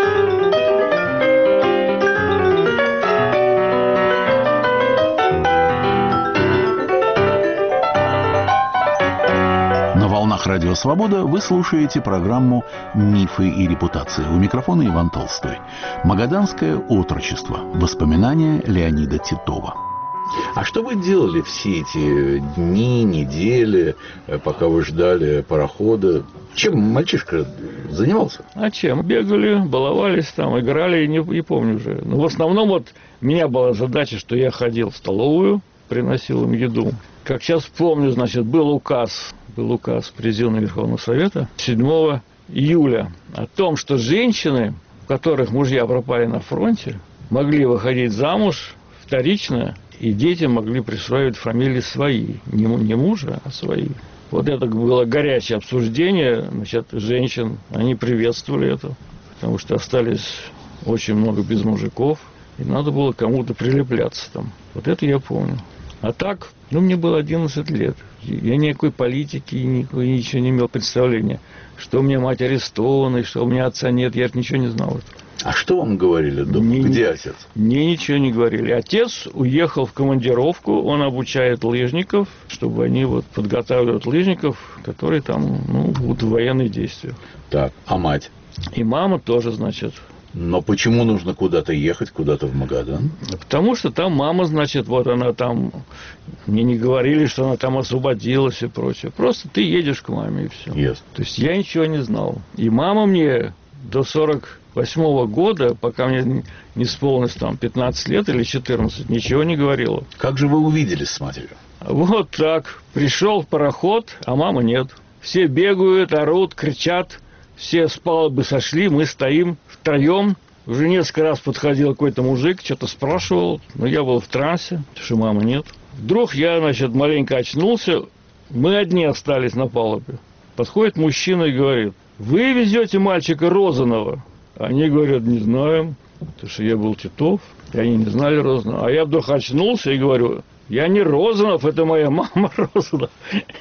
На волнах Радио Свобода вы слушаете программу «Мифы и репутации». У микрофона Иван Толстой. Магаданское отрочество. Воспоминания Леонида Титова. А что вы делали все эти дни, недели, пока вы ждали парохода? Чем мальчишка занимался? А чем? Бегали, баловались там, играли, не, не помню уже. Но в основном вот у меня была задача, что я ходил в столовую, приносил им еду. Как сейчас помню, значит, был указ, был указ Президиума Верховного Совета седьмого июля о том, что женщины, у которых мужья пропали на фронте, могли выходить замуж вторично, и дети могли присваивать фамилии свои. Не, не мужа, а свои. Вот это было горячее обсуждение, значит, женщин. Они приветствовали это, потому что остались очень много без мужиков. и надо было кому-то прилепляться там. Вот это я помню. А так, ну, мне было одиннадцать лет. Я никакой политики, никакой, ничего не имел представления. Что у меня мать арестована, что у меня отца нет, я же ничего не знал. А что вам говорили дома? Мне, Где отец? Мне ничего не говорили. Отец уехал в командировку, он обучает лыжников, чтобы они вот подготавливают лыжников, которые там, ну, будут в военных действиях. Так, а мать? И мама тоже, значит. Но почему нужно куда-то ехать, куда-то в Магадан? Потому что там мама, значит, вот она там... Мне не говорили, что она там освободилась и прочее. Просто ты едешь к маме, и все. Yes. То есть я ничего не знал. И мама мне до сорок восьмого года, пока мне не исполнилось там пятнадцать лет или четырнадцать, ничего не говорила. Как же вы увиделись с матерью? Вот так. Пришел пароход, а мамы нет. Все бегают, орут, кричат. Все с палубы сошли, мы стоим втроем. Уже несколько раз подходил какой-то мужик, что-то спрашивал. Но я был в трансе, потому что мамы нет. Вдруг я, значит, маленько очнулся. Мы одни остались на палубе. Подходит мужчина и говорит: вы везете мальчика Розанова? Они говорят: не знаем. Потому что я был Титов, и они не знали Розанова. А я вдруг очнулся и говорю: я не Розанов, это моя мама Розанов.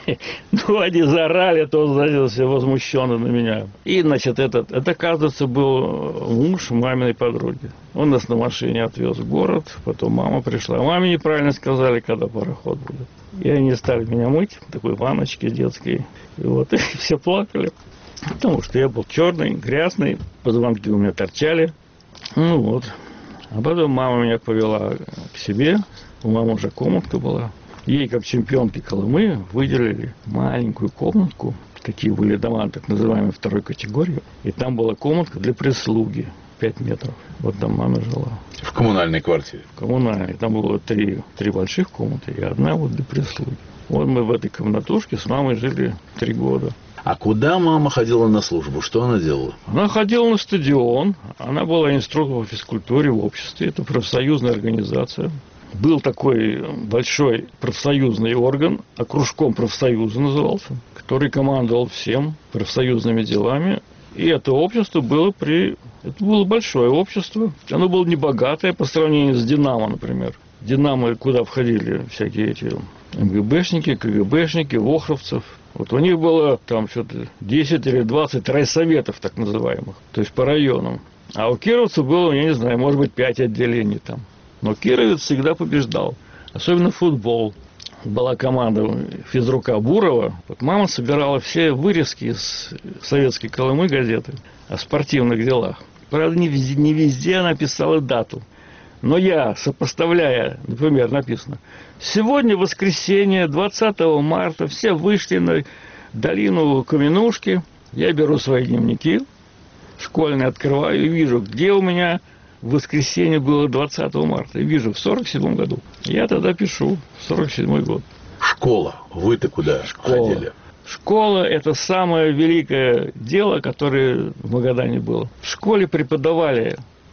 Ну, они заорали, то, значит, все возмущенно на меня. И, значит, этот, это, кажется, был муж маминой подруги. Он нас на машине отвез в город, потом мама пришла. Маме неправильно сказали, когда пароход будет. И они стали меня мыть, в такой ванночке детской. И вот, и все плакали. Потому что я был черный, грязный, позвонки у меня торчали. Ну вот. А потом мама меня повела к себе. У мамы уже комнатка была. Ей, как чемпионке Колымы, выделили маленькую комнатку. Такие были дома, так называемой второй категории. И там была комнатка для прислуги. Пять метров. Вот там мама жила. В коммунальной квартире? В коммунальной. Там было три, три больших комнаты и одна вот для прислуги. Вот мы в этой комнатушке с мамой жили три года. А куда мама ходила на службу? Что она делала? Она ходила на стадион. Она была инструктором по физкультуре в обществе. Это профсоюзная организация. Был такой большой профсоюзный орган, окружком профсоюза назывался, который командовал всем профсоюзными делами. И это общество было при... Это было большое общество. Оно было небогатое по сравнению с «Динамо», например. «Динамо», куда входили всякие эти эм гэ бэшники, ка гэ бэшники, вохровцев. Вот у них было там что-то десять или двадцать райсоветов, так называемых, то есть по районам. А у кировцев было, я не знаю, может быть, пять отделений там. Но кировец всегда побеждал. Особенно футбол. Была команда физрука Бурова. Вот мама собирала все вырезки из советской Колымы газеты о спортивных делах. Правда, не везде, не везде она писала дату. Но я, сопоставляя, например, написано: сегодня воскресенье, двадцатого марта, все вышли на долину Каменушки. Я беру свои дневники, школьные открываю и вижу, где у меня в воскресенье было двадцатого марта. И вижу, в сорок седьмом году. Я тогда пишу, сорок седьмой год. Школа. Вы-то куда Школа. ходили? Школа – это самое великое дело, которое в Магадане было. В школе преподавали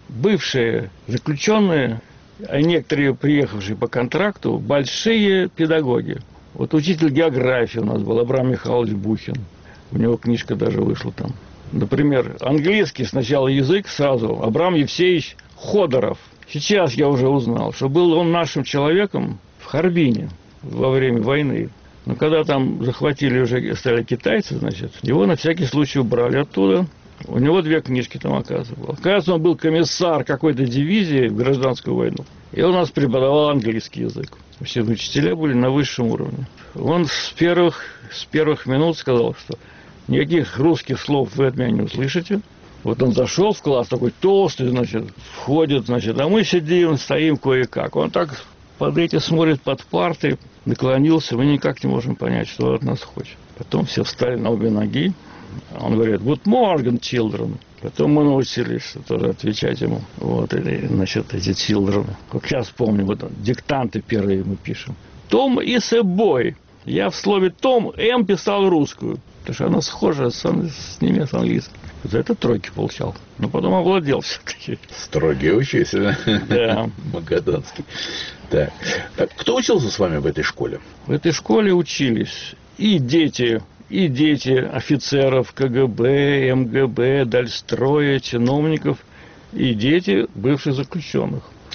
бывшие заключенные, а некоторые приехавшие по контракту, большие педагоги. Вот учитель географии у нас был Абрам Михайлович Бухин. У него книжка даже вышла там. Например, английский сначала язык сразу Абрам Евсеевич Ходоров. Сейчас я уже узнал, что был он нашим человеком в Харбине во время войны. Но когда там захватили уже, стали китайцы, значит, его на всякий случай убрали оттуда. У него две книжки там, оказывается, было. Оказывается, он был комиссар какой-то дивизии в гражданскую войну. И он у нас преподавал английский язык. Все учителя были на высшем уровне. Он с первых, с первых минут сказал, что никаких русских слов вы от меня не услышите. Вот он зашел в класс, такой толстый, значит, входит, значит, а мы сидим, стоим кое-как. Он так под эти смотрит под партой, наклонился, мы никак не можем понять, что он от нас хочет. Потом все встали на обе ноги. Он говорит: good morning, children. Потом мы научились тоже отвечать ему. Вот, или, значит, эти children. Как сейчас помню, вот диктанты первые мы пишем. Том is a boy. Я в слове Том М писал русскую, потому что она схожа с, с ними, с английским. За это тройки получал. Но потом овладел все-таки. Строгий учитель. Да. Магаданский. Так. Так. Кто учился с вами в этой школе? В этой школе учились и дети, и дети офицеров ка гэ бэ, эм гэ бэ, Дальстроя, чиновников, и дети бывших заключенных.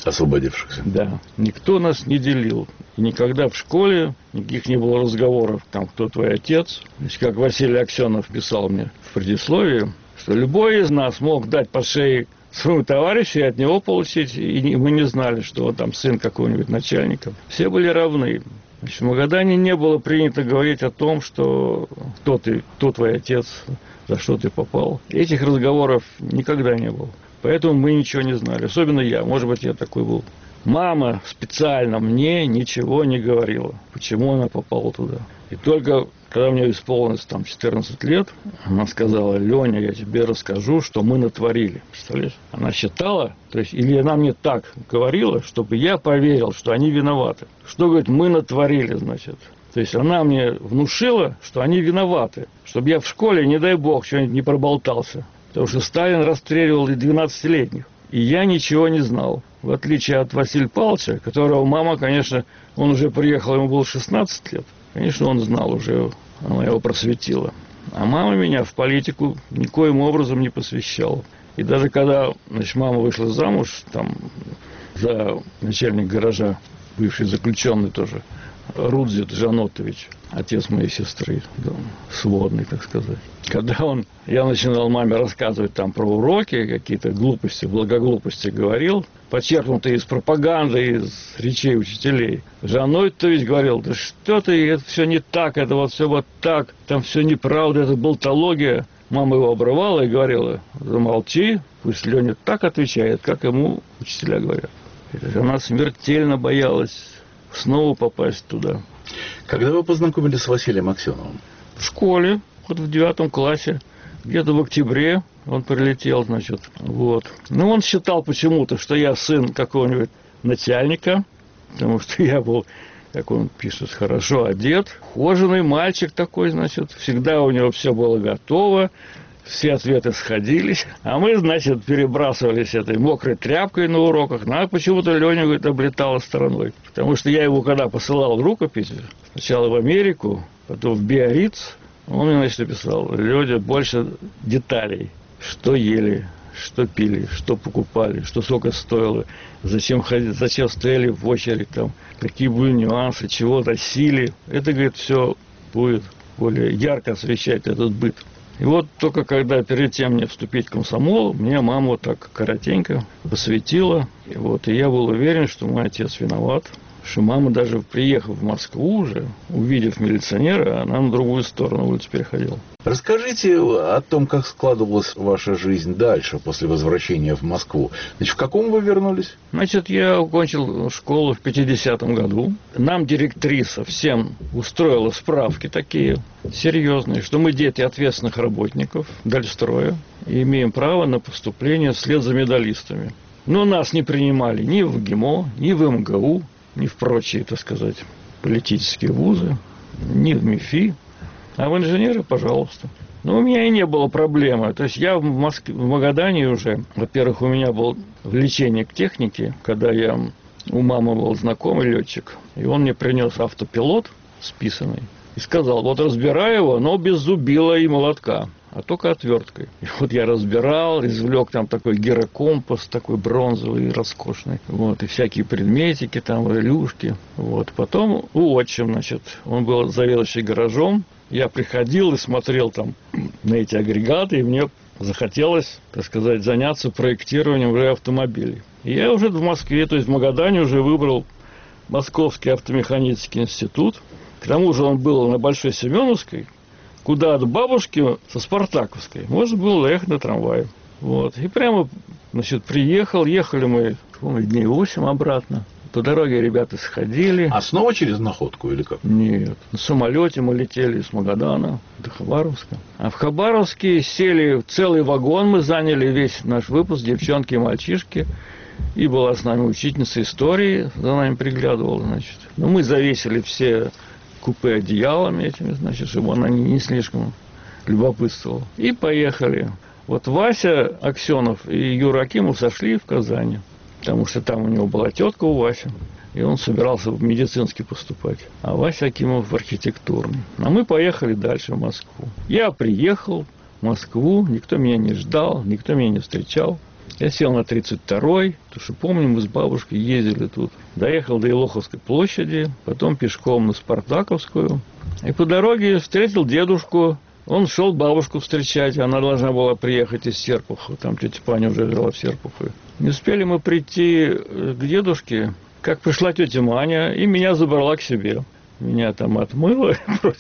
освободившихся. Да. Никто нас не делил. И никогда в школе никаких не было разговоров, там, кто твой отец. Значит, как Василий Аксенов писал мне в предисловии, что любой из нас мог дать по шее своему товарищу и от него получить, и мы не знали, что он там сын какого-нибудь начальника. Все были равны. Значит, в Магадане не было принято говорить о том, что кто ты, кто твой отец, за что ты попал. Этих разговоров никогда не было. Поэтому мы ничего не знали. Особенно я. Может быть, я такой был. Мама специально мне ничего не говорила, почему она попала туда. И только когда мне исполнилось там четырнадцать лет, она сказала: Леня, я тебе расскажу, что мы натворили. Представляешь? Она считала, то есть, или она мне так говорила, чтобы я поверил, что они виноваты. Что, говорит, мы натворили, значит. То есть она мне внушила, что они виноваты, чтобы я в школе, не дай бог, что-нибудь не проболтался. Потому что Сталин расстреливал и двенадцатилетних. И я ничего не знал. В отличие от Василия Павловича, которого мама, конечно, он уже приехал, ему было шестнадцать лет. Конечно, он знал уже, она его просветила. А мама меня в политику никоим образом не посвящала. И даже когда, значит, мама вышла замуж, там, за начальник гаража, бывший заключенный тоже, Рудзит Жанотович, отец моей сестры, да, сводный, так сказать. Когда он, я начинал маме рассказывать там про уроки, какие-то глупости, благоглупости говорил, подчеркнутые из пропаганды, из речей учителей. Жанотович говорил: да что ты, это все не так, это вот все вот так, там все неправда, это болтология. Мама его обрывала и говорила: замолчи, пусть Леня так отвечает, как ему учителя говорят. Она смертельно боялась снова попасть туда. Когда вы познакомились с Василием Аксеновым? В школе, вот в девятом классе, где-то в октябре он прилетел, значит, вот. Ну, он считал почему-то, что я сын какого-нибудь начальника, потому что я был, как он пишет, хорошо одет, ухоженный мальчик такой, значит, всегда у него все было готово, все ответы сходились, а мы, значит, перебрасывались этой мокрой тряпкой на уроках, но почему-то Леня, говорит, облетала стороной. Потому что я его, когда посылал рукопись, сначала в Америку, потом в Биарриц, он мне, значит, написал: Леня, больше деталей, что ели, что пили, что покупали, что сколько стоило, зачем ходили, зачем стояли в очередь, там, какие были нюансы, чего носили. Это, говорит, все будет более ярко освещать этот быт. И вот только когда перед тем мне вступить в комсомол, мне мама вот так коротенько посвятила. И вот и я был уверен, что мой отец виноват. Что мама, даже приехав в Москву уже, увидев милиционера, она на другую сторону улицы переходила. Расскажите о том, как складывалась ваша жизнь дальше, после возвращения в Москву. Значит, в каком вы вернулись? Значит, я окончил школу в пятидесятом году. Нам директриса всем устроила справки такие серьезные, что мы дети ответственных работников Дальстроя и имеем право на поступление вслед за медалистами. Но нас не принимали ни в ГИМО, ни в МГУ, ни в прочие, так сказать, политические вузы, ни в МИФИ. А в инженеры, пожалуйста. Но у меня и не было проблемы. То есть я в Москве, в Магадане уже, во-первых, у меня было влечение к технике, когда я у мамы был знакомый летчик, и он мне принес автопилот списанный и сказал: вот разбирай его, но без зубила и молотка, а только отверткой. И вот я разбирал, извлек там такой гирокомпас, такой бронзовый, роскошный. Вот, и всякие предметики, там, релюшки. Вот. Потом у отчим, значит, он был заведующий гаражом. Я приходил и смотрел там на эти агрегаты, и мне захотелось, так сказать, заняться проектированием уже автомобилей. И я уже в Москве, то есть в Магадане, уже выбрал Московский автомеханический институт. К тому же он был на Большой Семеновской, куда от бабушки со Спартаковской можно было ехать на трамвае. Вот. И прямо, значит, приехал, ехали мы, помню, дней восемь обратно. По дороге ребята сходили. А снова через Находку или как? Нет. На самолете мы летели из Магадана до Хабаровска. А в Хабаровске сели целый вагон, мы заняли весь наш выпуск, девчонки и мальчишки. И была с нами учительница истории, за нами приглядывала, значит. Но мы завесили все купе одеялами этими, значит, чтобы она не слишком любопытствовала. И поехали. Вот Вася Аксенов и Юра Акимов сошли в Казани, потому что там у него была тетка у Васи, и он собирался в медицинский поступать. А Вася Акимов в архитектурный. А мы поехали дальше в Москву. Я приехал в Москву, никто меня не ждал, никто меня не встречал. Я сел на тридцать второй, потому что, помню, мы с бабушкой ездили тут. Доехал до Елоховской площади, потом пешком на Спартаковскую. И по дороге встретил дедушку. Он шел бабушку встречать, она должна была приехать из Серпухова. Там тетя Паня уже жила в Серпухове. Не успели мы прийти к дедушке, как пришла тетя Маня и меня забрала к себе. Меня там отмыла,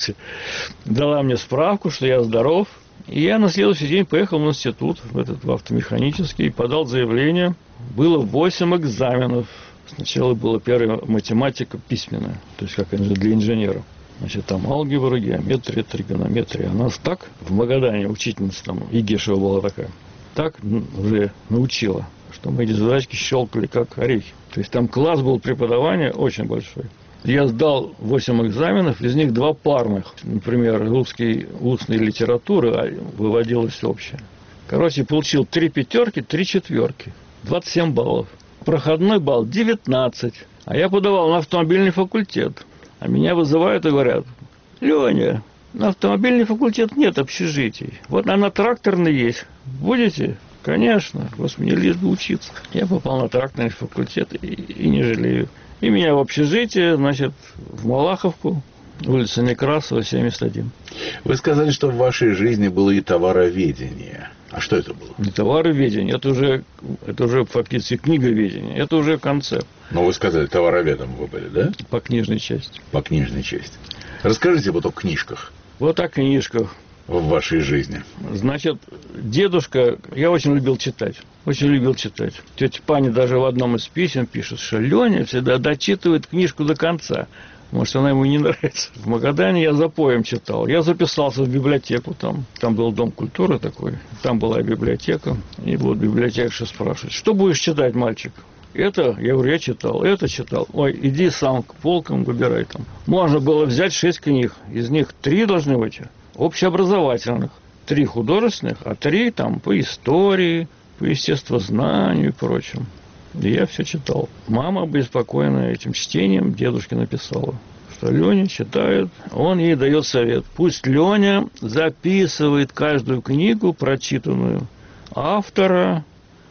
дала мне справку, что я здоров. И я на следующий день поехал в институт, в этот в автомеханический, подал заявление. Было восемь экзаменов. Сначала была первая математика письменная, то есть как для инженеров. Значит, там алгебра, геометрия, тригонометрия. А нас так в Магадане учительница там, Игишева была такая, так уже научила, что мы эти задачки щелкали как орехи. То есть там класс был преподавания очень большой. Я сдал восемь экзаменов, из них два парных. Например, русский устной литературы, а выводилось общее. Короче, получил три пятерки, три четверки. двадцать семь баллов. Проходной балл девятнадцать. А я подавал на автомобильный факультет. А меня вызывают и говорят: Леня, на автомобильный факультет нет общежитий. Вот на тракторный есть. Будете? Конечно. Господи, мне лишь бы учиться. Я попал на тракторный факультет и, и не жалею. И меня в общежитие, значит, в Малаховку, улица Некрасова, семьдесят один. Вы сказали, что в вашей жизни было и товароведение. А что это было? Не товароведение, это уже, это уже фактически книговедение, это уже концепт. Но вы сказали, товароведом вы были, да? По книжной части. По книжной части. Расскажите вот о книжках. Вот о книжках. В вашей жизни. Значит, дедушка, я очень любил читать. Очень любил читать. Тетя Паня даже в одном из писем пишет, что Леня всегда дочитывает книжку до конца. Может, она ему не нравится. В Магадане я за поем читал. Я записался в библиотеку там. Там был дом культуры такой. Там была библиотека. И вот библиотекарша спрашивает: что будешь читать, мальчик? Это, я говорю, я читал, это читал. Ой, иди сам к полкам, выбирай там. Можно было взять шесть книг. Из них три должны быть общеобразовательных. Три художественных, а три там по истории, по естествознанию и прочему. И я все читал. Мама, беспокойная этим чтением, дедушке написала, что Леня читает, он ей дает совет. Пусть Леня записывает каждую книгу прочитанную, автора,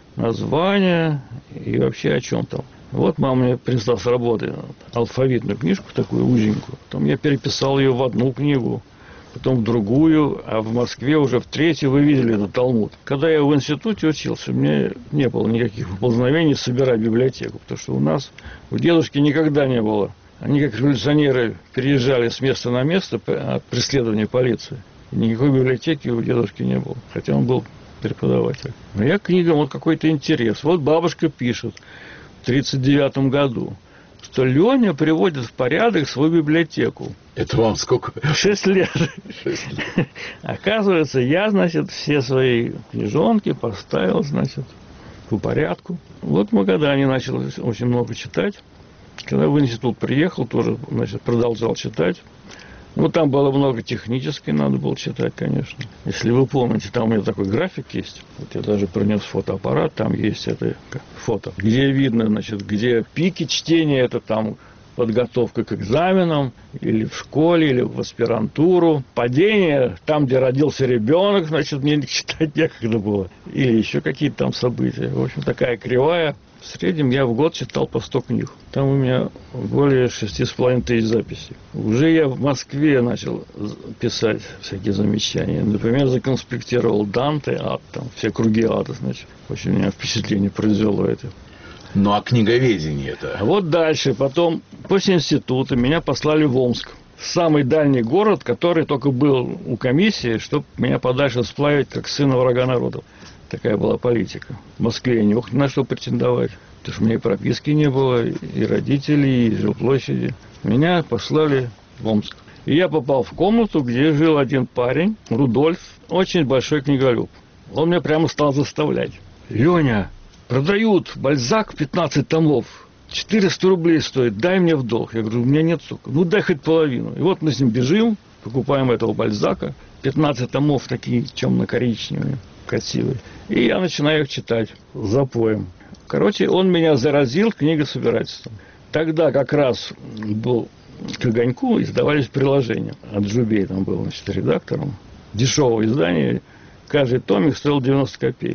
название и вообще о чем там. Вот мама мне принесла с работы алфавитную книжку, такую узенькую. Потом я переписал ее в одну книгу, потом в другую, а в Москве уже в третью. Вы видели этот Талмуд. Когда я в институте учился, у меня не было никаких поползновений собирать библиотеку, потому что у нас, у дедушки никогда не было. Они, как революционеры, переезжали с места на место от преследования полиции. И никакой библиотеки у дедушки не было, хотя он был преподаватель. Но я к книгам вот какой-то интерес. Вот бабушка пишет в тридцать девятом году, что Леня приводит в порядок свою библиотеку. Это вам сколько? Шесть лет. Шесть лет. Оказывается, я, значит, все свои книжонки поставил, значит, по порядку. Вот в Магадане начал очень много читать. Когда в институт приехал, тоже, значит, продолжал читать. Ну, там было много технической, надо было читать, конечно. Если вы помните, там у меня такой график есть. Вот я даже принес фотоаппарат, там есть это фото, где видно, значит, где пики чтения, это там подготовка к экзаменам, или в школе, или в аспирантуру. Падение, там, где родился ребенок, значит, мне читать некогда было. Или еще какие-то там события. В общем, такая кривая. В среднем я в год читал по сто книг. Там у меня более шести с половиной тысяч записей. Уже я в Москве начал писать всякие замечания. Например, законспектировал Данте, ад, там, все круги ада, значит. Очень у меня впечатление произвело это. Ну, а книговедение это? А вот дальше, потом, после института меня послали в Омск. Самый дальний город, который только был у комиссии, чтобы меня подальше сплавить, как сына врага народа. Такая была политика. В Москве я не мог ни на что претендовать. Потому что у меня и прописки не было, и родителей, и жилплощади. Меня послали в Омск. И я попал в комнату, где жил один парень, Рудольф, очень большой книголюб. Он меня прямо стал заставлять. Леня, продают Бальзак пятнадцать томов. четыреста рублей стоит, дай мне в долг. Я говорю, у меня нет столько. Ну, дай хоть половину. И вот мы с ним бежим, покупаем этого Бальзака. пятнадцать томов такие темно-коричневые, красивые. И я начинаю их читать запоем. Короче, он меня заразил книгособирательством. Тогда как раз был к «Огоньку» издавались приложения. От Джубей там был, значит, редактором. Дешевое издание. Каждый томик стоил девяносто копеек.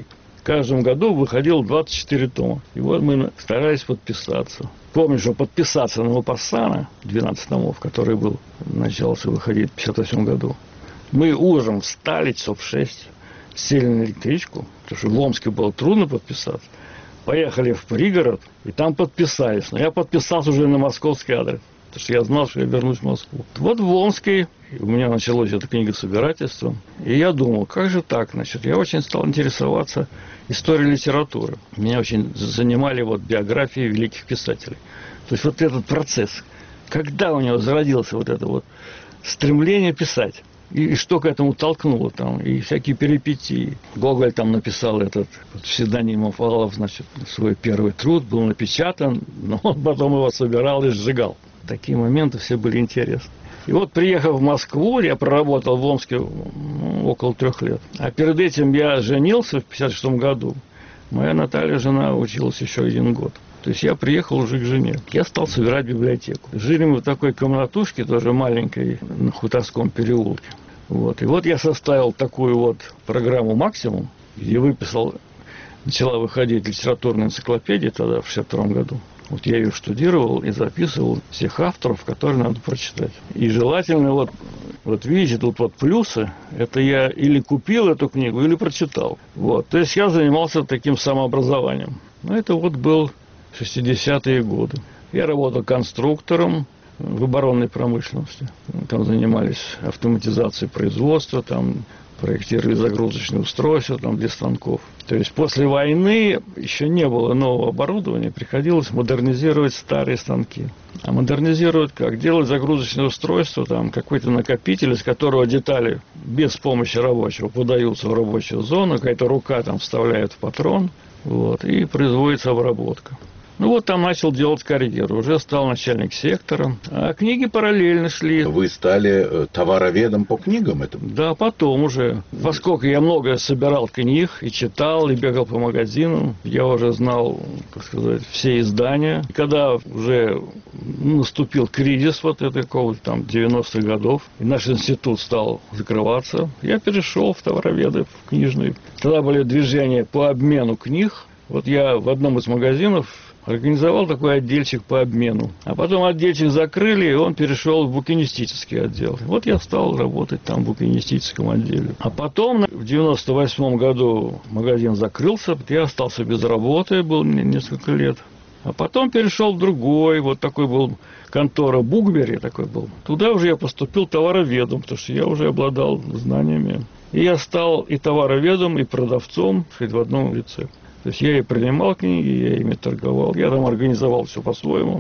В каждом году выходило двадцать четыре тома. И вот мы старались подписаться. Помню, что подписаться на Мопассана, двенадцать томов, который был, начался выходить в пятьдесят восьмом году, мы утром встали часов в шесть, сели на электричку, потому что в Омске было трудно подписаться. Поехали в пригород, и там подписались. Но я подписался уже на московский адрес, потому что я знал, что я вернусь в Москву. Вот в Омске у меня началось это книгособирательство. И я думал, как же так? Значит, я очень стал интересоваться историей литературы. Меня очень занимали вот биографии великих писателей. То есть вот этот процесс, когда у него зародился вот это вот стремление писать. И, и что к этому толкнуло там, и всякие перипетии. Гоголь там написал этот вот, псевдоним Афалов, значит, свой первый труд, был напечатан, но он потом его собирал и сжигал. Такие моменты все были интересны. И вот, приехав в Москву, я проработал в Омске ну, около трех лет. А перед этим я женился в пятьдесят шестом году. Моя Наталья, жена, училась еще один год. То есть я приехал уже к жене. Я стал собирать библиотеку. Жили мы в такой комнатушке, тоже маленькой, на Хуторском переулке. Вот. И вот я составил такую вот программу «Максимум», где выписал, начала выходить литературная энциклопедия тогда, в шестьдесят втором году. Вот я ее штудировал и записывал всех авторов, которые надо прочитать. И желательно, вот, вот видите, тут вот плюсы, это я или купил эту книгу, или прочитал. Вот. То есть я занимался таким самообразованием. Но это вот был шестидесятые годы. Я работал конструктором в оборонной промышленности. Там занимались автоматизацией производства, там проектировали загрузочные устройства там, для станков. То есть после войны еще не было нового оборудования, приходилось модернизировать старые станки. А модернизировать как? Делать загрузочное устройство, там какой-то накопитель, из которого детали без помощи рабочего подаются в рабочую зону, какая-то рука там вставляет в патрон, вот, и производится обработка. Ну вот там начал делать карьеру, уже стал начальник сектора, а книги параллельно шли. Вы стали товароведом по книгам? Это? Да, потом уже. Поскольку я много собирал книг и читал, и бегал по магазинам, я уже знал, как сказать, все издания. И когда уже наступил кризис вот это какого-то там девяностых годов, и наш институт стал закрываться, я перешел в товароведы, в книжные. Тогда были движения по обмену книг. Вот я в одном из магазинов организовал такой отдельчик по обмену. А потом отдельчик закрыли, и он перешел в букинистический отдел. Вот я стал работать там в букинистическом отделе. А потом в девяносто восьмом году магазин закрылся, я остался без работы, был несколько лет. А потом перешел в другой, вот такой был контора Бугбери, такой был. Туда уже я поступил товароведом, потому что я уже обладал знаниями. И я стал и товароведом, и продавцом, сказать, в одном лице. То есть я и принимал книги, я ими торговал. Я там организовал все по-своему.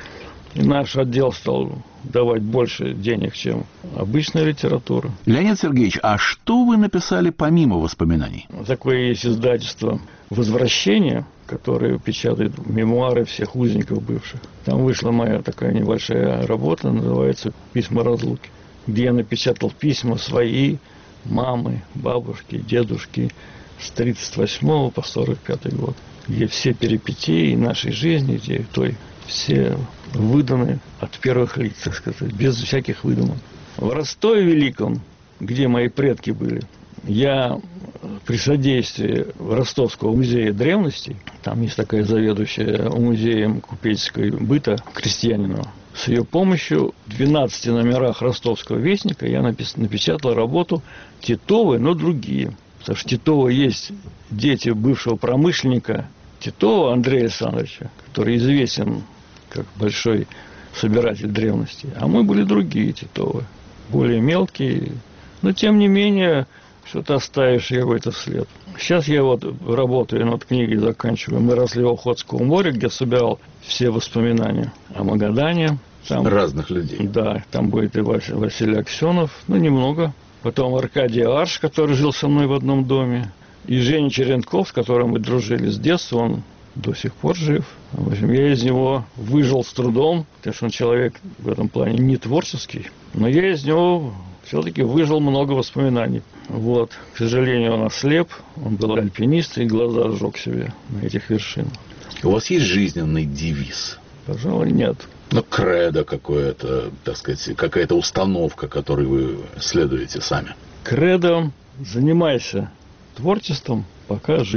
И наш отдел стал давать больше денег, чем обычная литература. Леонид Сергеевич, а что вы написали помимо воспоминаний? Такое есть издательство «Возвращение», которое печатает мемуары всех узников бывших. Там вышла моя такая небольшая работа, называется «Письма разлуки», где я напечатал письма свои, мамы, бабушки, дедушки, с тридцать восьмого по сорок пятый год, где все перипетии нашей жизни, где той все выданы от первых лиц, так сказать, без всяких выдумок. В Ростове Великом, где мои предки были, я при содействии Ростовского музея древностей, там есть такая заведующая музеем купеческой быта Крестьянинова, с ее помощью в двенадцати номерах Ростовского вестника я напечатал работу Титовой, но другие. Потому что Титова есть дети бывшего промышленника Титова Андрея Александровича, который известен как большой собиратель древностей. А мы были другие Титовы, более мелкие. Но, тем не менее, что-то оставишь какой-то след. Сейчас я вот работаю над книгой, заканчиваю «Мы росли в Охотском море», где собирал все воспоминания о Магадане. Там, разных людей. Да, там будет и Василий Аксенов, ну, немного. Потом Аркадий Арш, который жил со мной в одном доме. И Женя Черенков, с которым мы дружили с детства, он до сих пор жив. В общем, я из него выжил с трудом, потому что он человек в этом плане не творческий. Но я из него все-таки выжил много воспоминаний. Вот. К сожалению, он ослеп, он был альпинист, и глаза сжег себе на этих вершинах. У вас есть жизненный девиз? Пожалуй, нет. Ну, кредо какое-то, так сказать, какая-то установка, которой вы следуете сами. Кредо: занимайся творчеством, пока жив.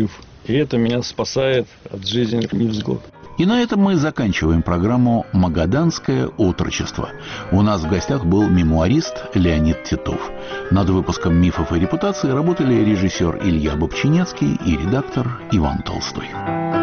И это меня спасает от жизни невзгод. И на этом мы заканчиваем программу «Магаданское отрочество». У нас в гостях был мемуарист Леонид Титов. Над выпуском «Мифов и репутации» работали режиссер Илья Бобчинецкий и редактор Иван Толстой.